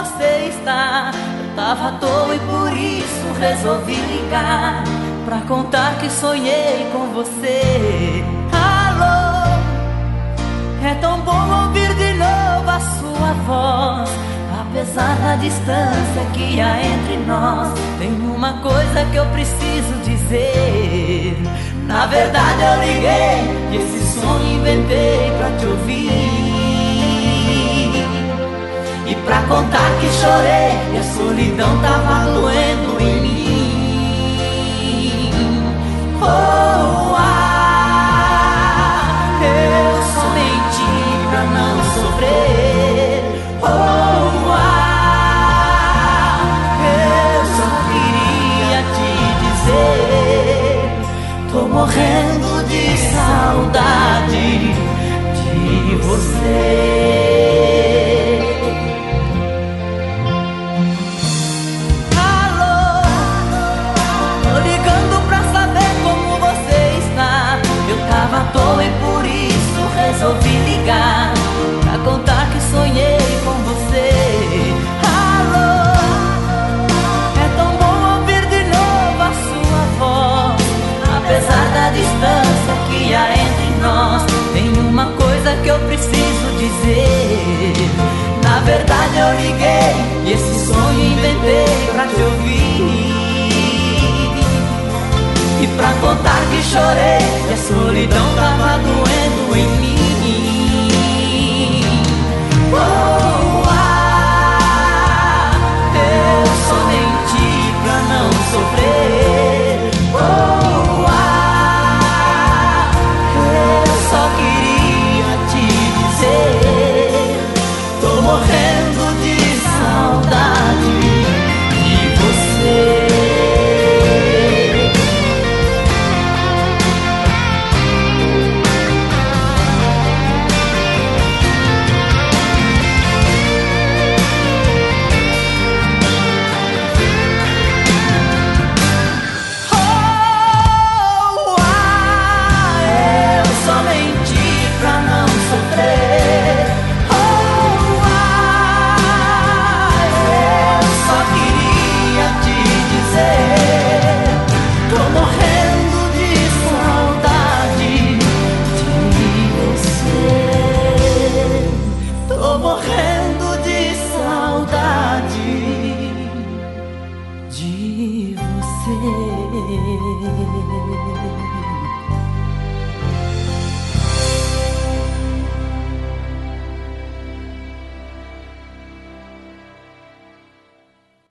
você está. Eu tava à toa e por isso resolvi ligar pra contar que sonhei com você. Alô, é tão bom ouvir de novo a sua voz. Apesar da distância que há entre nós, tem uma coisa que eu preciso dizer. Na verdade eu liguei e esse sonho inventei pra te ouvir, e pra contar que chorei e a solidão tava doendo em mim. Oh, eu só menti pra não sofrer. Oh, eu só queria te dizer, tô morrendo de saudade de você. Alô, tô ligando pra saber como você está. Eu tava à toa e por isso resolvi ligar pra contar que sonhei com você. Alô, é tão bom ouvir de novo a sua voz. Apesar da distância que há entre nós, tem uma coisa que eu preciso dizer. Na verdade eu liguei e esse sonho inventei pra te ouvir, e pra contar que chorei e a solidão tava doendo em mim. Oh, eu só menti pra não sofrer. Oh, eu só queria te dizer, tô morrendo de saudade de você. Morrendo